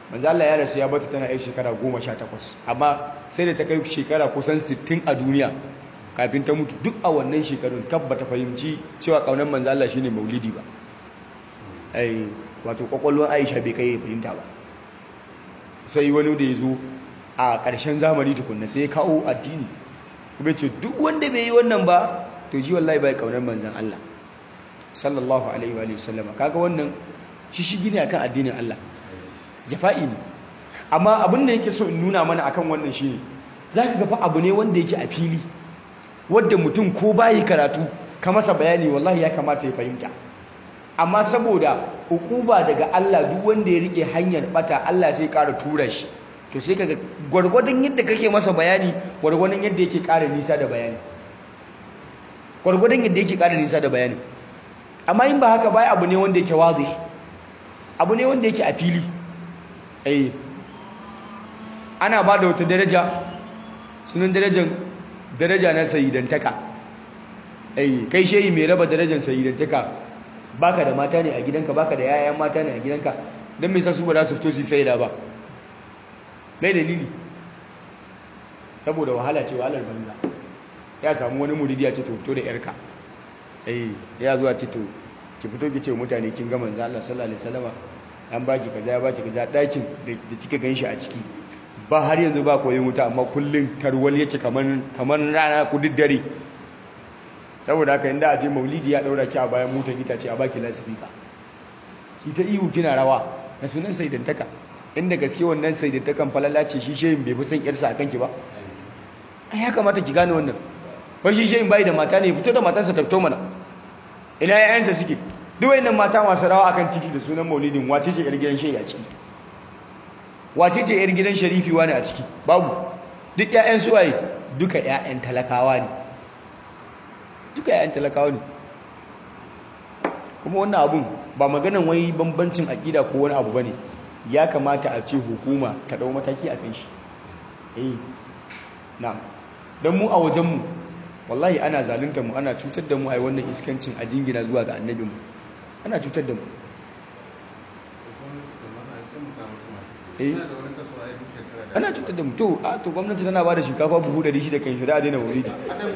manzo Allah ya rasu ya bata tana yar shekara goma sha takwas, amma sai da ta kai shekara kusan sittin a duniya kafin ta mutu. Duk a wannan shekarun tabbata fahimci cewa kaunar manzo Allah shine maulidi ba. ai wato kwakwalwar Aisha bai kai fahimta ba. Sai wani da ya zo a ƙarshen zamani tukunna sai ya kawo addini kuma ce duk wanda bai yi wannan ba to ji wallahi bai kaunar manzon Allah sallallahu alaihi wa sallama. Kaga wannan shi shigi ne akan addinin Allah, jafa'i ne. Amma abin da yake so in nuna mana akan wannan shine zaka ga fa abu ne wanda yake a fili, wanda mutum ko bayi karatu ka masa bayani wallahi ya kamata ya fahimta. Amma saboda ukuba daga Allah, duk wanda ya rike hanyar bata Allah sai ƙara tura shi, to sai kaga gwargwadon yadda kake masa bayani gwargwadon yadda yake ƙara nisa da bayani gwargwadon yadda yake ƙara nisa da bayani. Amma in ba haka bai abu ne wanda yake wazi, abu ne wanda yake a fili. eh ana ba da wata daraja, sunan darajar daraja na sayyidantaka. eh kai shehi mai raba darajar sayyidantaka, baka da mata ne a gidanka, baka da yayan mata ne a gidanka, dan me yasa su ba za su fito su sayyida ba? mai dalili? Saboda wahala ce, wahalar banza. Ya samu wani muridi ya ce to fito da yarka, eh ya zuwa ce to ki fito ki ce mutane kin ga manzo Allah sallallahu alaihi wasallam, an baki kaza ya baki kaza, dakin da kika ganshi a ciki ba har yanzu ba koyin wuta, amma kullun tarwal yake kaman kaman rana ku diddare. Saboda haka inda a je maulidi ya daura ki a bayan motar itace a baki lasifika, ki ta ihu kina rawa da sunan sayyidantaka. Inda gaske wannan sayyidantakan falala ce, shi shehin bai fi san yarsa akan ki ba? Ai ya kamata ki gane wannan. Ba shi shehin bai da mata ne, fito da matarsa ta fito mana. Ina yayansa suke? Duk wayannan mata masu rawa akan titi da sunan maulidin, wace ce yar gidan shehi a ciki? Wace ce yar gidan sharifi wani a ciki? Babu. Duk ƴaƴan su waye? Duka ƴaƴan talakawa ne. Duka ƴaƴan talakawa ne. Kuma wannan abun ba maganan wai bambancin aqida ko wani abu bane. Ya kamata a ce hukuma ta dau mataki a kan shi. eh na'am. Dan mu a wajen mu wallahi ana zalunta mu, ana cutar da mu ai wannan iskancin a jingina zuwa ga annabinmu. Ana cutar da mu. eh ana cutar da mu. To a to gwamnati tana ba da shinkafa buhu ɗari shida kan shida a daina maulidi.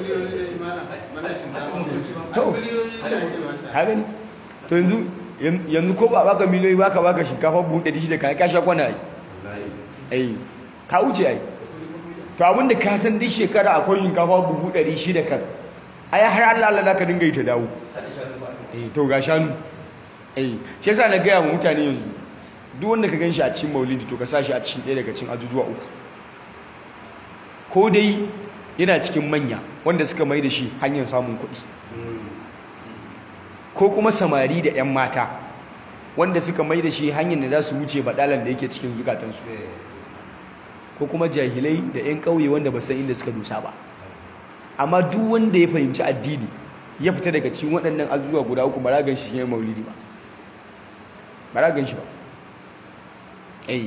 To ha gani? To yanzu yanzu ko ba baka miliyoyi baka baka shinkafa buhu ɗari shida kai ka sha kwana ai. ai ka wuce ai. To abinda ka san duk shekara akwai shinkafa buhu ɗari shida kan ai har Allah Allah zaka dinga yi ta dawo. eh to ga shanu. eh shi yasa na gaya wa mutane yanzu duk wanda ka ganshi a cikin maulidi to ka sa shi a cikin ɗaya daga cikin ajujuwa uku. Ko dai yana cikin manya wanda suka mai da shi hanyar samun kuɗi, ko kuma samari da 'yan mata wanda suka mai da shi hanyar da za su wuce baɗalan da yake cikin zukatansu, ko kuma jahilai da 'yan ƙauye wanda ba san inda suka dusa ba. Amma duk wanda ya fahimci addini ya fita daga cikin waɗannan azuzuwa guda uku ba za gan shi yin maulidi ba, ba za gan shi ba. ai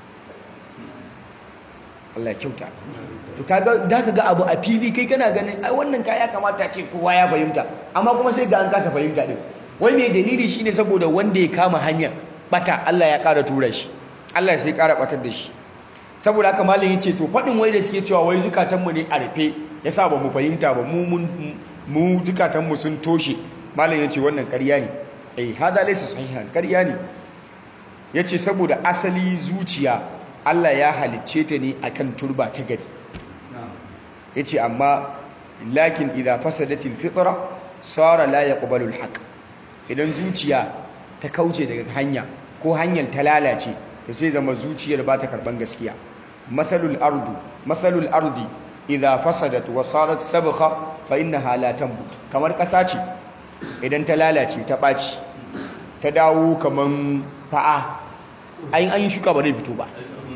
Allah ya kyauta. To kaga da ka ga abu a fili kai kana ganin ai wannan ka ya kamata ce kowa ya fahimta, amma kuma sai ga an kasa fahimta din. Wai me dalili shine saboda wanda ya kama hanyar bata Allah ya ƙara tura shi, Allah sai ƙara batar da shi. Saboda haka malam yace to fadin wai da suke cewa wai zukatan mu ne a rufe yasa ba mu fahimta ba, mu mun mu zukatan mu sun toshe. Malam yace wannan ƙarya ne. eh hada laysa sahihan, ƙarya ne. Yace saboda asali zuciya Allah ya halicce ta ne akan turba ta gari. Yace amma lakin idza fasadatil fitra sara la yaqbalu alhaq. Idan zuciya ta kauce daga hanya ko hanyar ta lalace to sai zama zuciyar ba ta karban gaskiya. Mathalul ardu mathalul ardi idza fasadat wa sarat sabkha fa innaha la tanbut. Kamar kasa ce idan ta lalace ta baci ta dawo kaman fa'a, ai an yi shuka ba zai fito ba.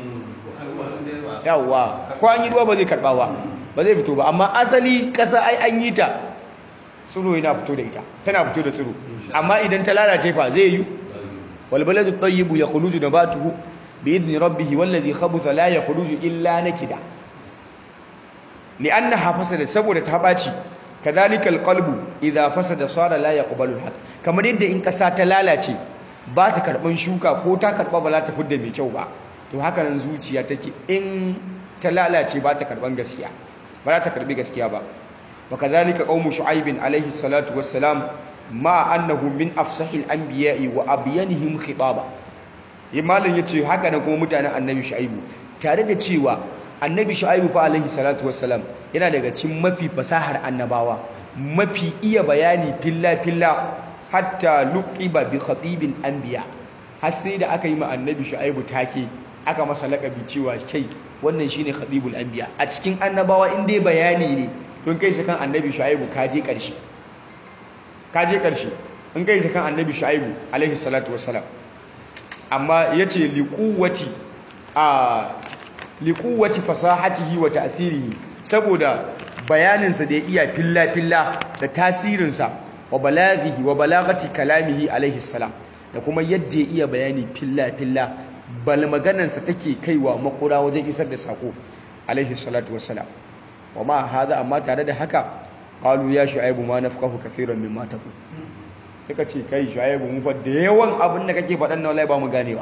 Yawwa, ko an yi ruwa ba zai karba ba, ba zai fito ba. Amma asali kasa ai an yi ta, tsiro yana fito da ita, tana fito da tsiro. Amma idan ta lalace fa zai yi. wal baladu tayyibu yakhruju nabatuhu bi idni rabbih wal ladhi khabutha la yakhruju illa nakida. li'annaha fasadat, saboda ta baci. kadhalika alqalbu idha fasada sara la yaqbalu alhaq. kamar yadda in kasa ta lalace ba ta karban shuka, ko ta karba ba za ta fidda mai kyau ba. to haka nan zuciya take in ta lalace ba ta karban gaskiya ba za ta karbi gaskiya ba wa kadhalika qaumu shu'aib alaihi salatu wassalam ma annahu min afsahil anbiya'i wa abyanihim khitaba imalin yace haka nan kuma mutanen annabi shu'aib tare da cewa annabi shu'aib fa alaihi salatu wassalam yana daga cikin mafi fasahar annabawa mafi iya bayani filla filla hatta luqiba bi khatibil anbiya har sai da aka yi ma annabi shu'aib take aka masa lakabi cewa kai wannan shine khatibul anbiya a cikin annabawa in dai bayani ne don kai sakan annabi shu'aib ka je karshe ka je karshe in kai sakan annabi shu'aib alaihi salatu wassalam amma yace liquwati a liquwati fasahatihi wa ta'thirihi saboda bayaninsa da ya iya filla filla da tasirinsa wa balaghihi wa balagati kalamihi alaihi salam da kuma yadda ya iya bayani filla filla bal maganarsa take kaiwa makura wajen isar da sako alaihi salatu wassalam wa ma hada amma tare da haka qalu ya shu'aibu ma nafqahu kaseeran mimma taqul suka ce kai shu'aibu mu fa da yawan abin da kake faɗan na wallahi ba mu ganewa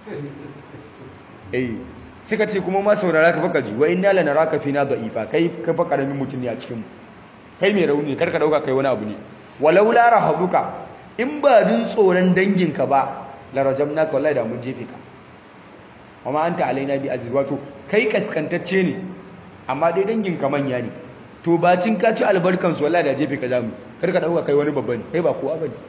eh suka ce kuma ma saurara ka baka ji wa inna lanaraka fina da'ifa kai ka fa karamin mutum ne a cikin mu kai mai rauni karka dauka kai wani abu ne walau la rahaduka in ba dun tsoron danginka ba la rajamnaka wallahi da mun jefe ka amma anta alaina bi aziz wato kai kaskantacce ne amma dai danginka manya ne to bacin ka ci albarkan su wallahi da jefe ka zamu karka dauka kai wani babban kai ba kowa bane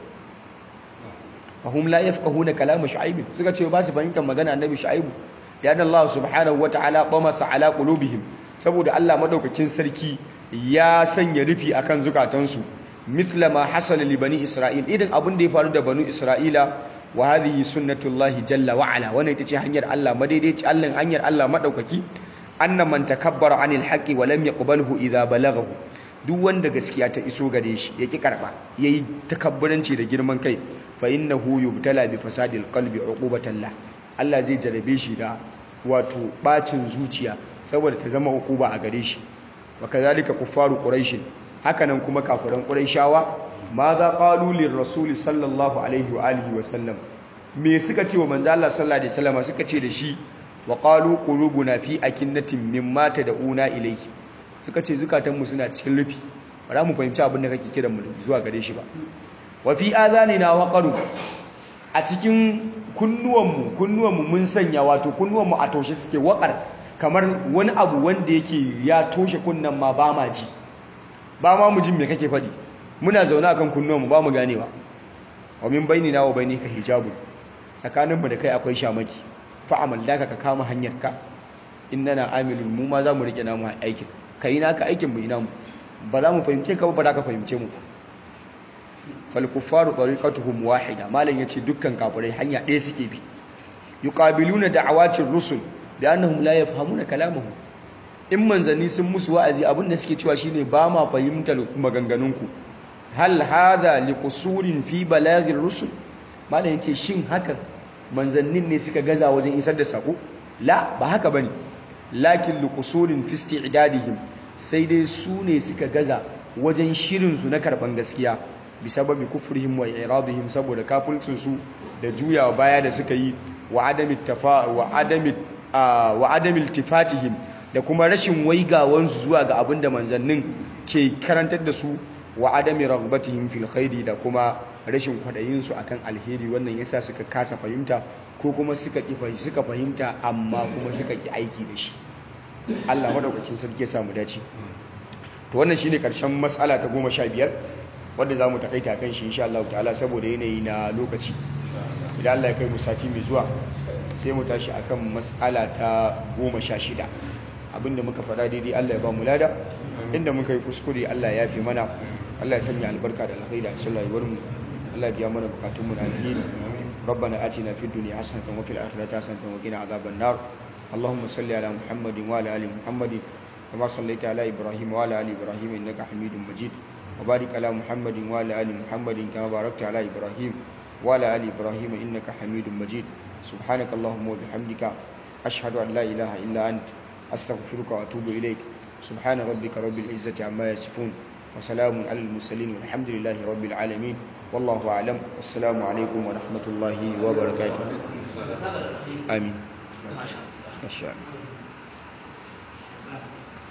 fahum la yafqahuna kalama shu'aib suka ce ba su fahimtar magana annabi shu'aib ya dan Allah subhanahu wataala qamasa ala qulubihim saboda Allah madaukakin sarki ya sanya rufi akan zukatansu mithla ma hasala li bani isra'il idan abin da ya faru da banu isra'ila wa hadhihi sunnatullahi jalla wa ala wannan ita ce hanyar Allah madaidaici Allah hanyar Allah madaukaki anna man takabbara anil haqqi wa lam yaqbalhu idha balaghahu duk wanda gaskiya ta iso gare shi yaki karba yayi takabburanci da girman kai fa innahu yubtala bi fasadil qalbi uqubatan la Allah zai jarabe shi da wato bacin zuciya saboda ta zama hukuba a gare shi wa kazalika kuffaru quraish hakanan kuma kafiran quraishawa ma za qalu lir rasul sallallahu alaihi wa alihi wa sallam me suka ce wa manzo Allah sallallahu alaihi wasallam suka ce da shi wa qalu qulubuna fi akinnatin mimma tad'una ilayhi suka ce zukatanmu suna cikin rufi ba za mu fahimci abin da kake kiran mu zuwa gare shi ba wa fi azanina waqaru a cikin kunnuwanmu kunnuwanmu mun sanya wato kunnuwanmu a toshe suke waƙar kamar wani abu wanda yake ya toshe kunnan ma ba ma ji ba ma mu jin me kake faɗi muna zaune akan kunnuwanmu ba mu ganewa wa min bainina wa bainika hijabun tsakaninmu da kai akwai shamaki fa'amal daka ka kama hanyarka innana amilun mu ma za mu rike namu aikin kai naka aikin mu ina mu ba za mu fahimce ka ba ba za ka fahimce mu fal kuffaru tariqatuhum wahida malan yace dukkan kafirai hanya ɗaya suke bi yuqabiluna da'awatir rusul bi annahum la yafhamuna kalamahu in manzanni sun musu wa'azi abin da suke cewa shine ba ma fahimtar maganganunku hal hadha liqusurin fi balagir rusul malan yace shin hakan manzannin ne suka gaza wajen isar da sako la ba haka bane lakin liqusurin fi isti'dadihim sai dai su ne suka gaza wajen shirin su na karban gaskiya bisababi kufrihim wa iradihim saboda kafircin su da juyawa baya da suka yi wa adami tafa wa adami wa adami iltifatihim da kuma rashin waigawan su zuwa ga abinda manzannin ke karantar da su wa adami ragbatihim fil khairi da kuma rashin kwadayin su akan alheri wannan yasa suka kasa fahimta ko kuma suka ki suka fahimta amma kuma suka ki aiki da shi Allah madaukakin sarki ya samu dace to wannan shine karshen mas'ala ta goma sha biyar wanda za mu takaita kan shi insha Allah ta'ala saboda yanayi na lokaci idan Allah ya kai mu sati mai zuwa sai mu tashi akan mas'ala ta goma sha shida abinda muka faɗa daidai Allah ya ba mu lada inda muka yi kuskure Allah ya yafe mana Allah ya sanya albarka da alkhairi a cikin rayuwar mu Allah ya biya mana bukatun mu na alheri ربنا آتنا في الدنيا حسنة وفي الآخرة حسنة وقنا عذاب النار اللهم صل على محمد وعلى آل محمد كما صليت على إبراهيم وعلى آل إبراهيم إنك حميد مجيد وبارك على محمد وعلى آل محمد كما باركت على إبراهيم وعلى آل إبراهيم إنك حميد مجيد سبحانك اللهم وبحمدك أشهد أن لا إله إلا أنت أستغفرك وأتوب إليك سبحان ربك رب العزة عما يصفون وسلام على المرسلين والحمد لله رب العالمين والله أعلم والسلام عليكم ورحمة الله وبركاته آمين masha Allah Masha Allah.